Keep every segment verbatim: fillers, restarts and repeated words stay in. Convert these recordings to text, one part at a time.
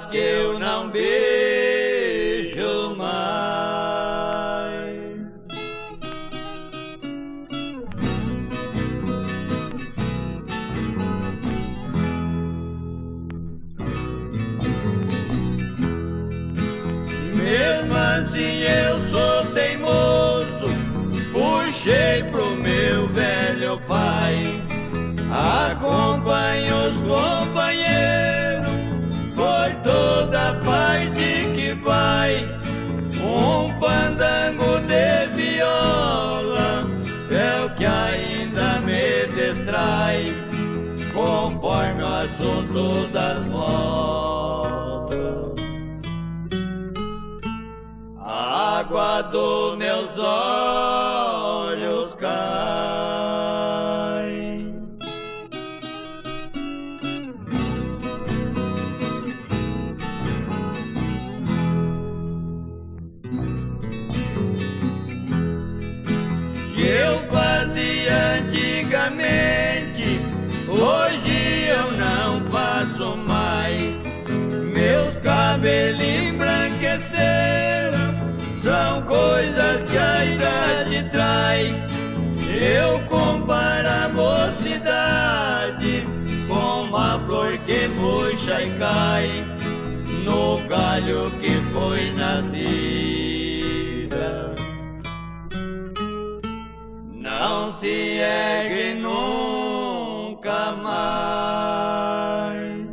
que eu não vejo mais. Mesmo assim eu sou teimoso, puxei pro meu velho pai. Acompanho os companheiros por toda parte que vai. Um pandango de viola é o que ainda me distrai, conforme o assunto das modas. A água dos meus olhos cai. Que eu fazia antigamente, hoje eu não faço mais. Meus cabelinhos embranqueceram, são coisas que a idade traz. Eu comparo a mocidade com uma flor que puxa e cai no galho que foi nascida. Não se ergue nunca mais.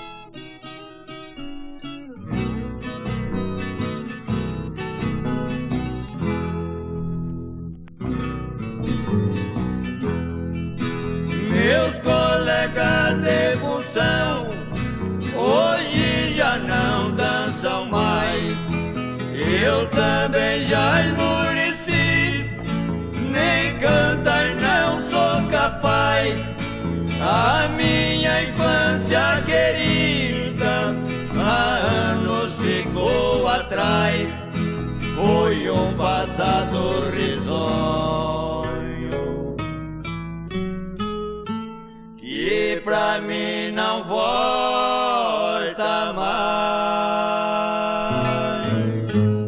Meus colegas de função hoje já não dançam mais. Eu também já esmoreci, nem cantar não sou capaz. A minha infância querida há anos ficou atrás. Foi um passado risonho que pra mim não volta mais.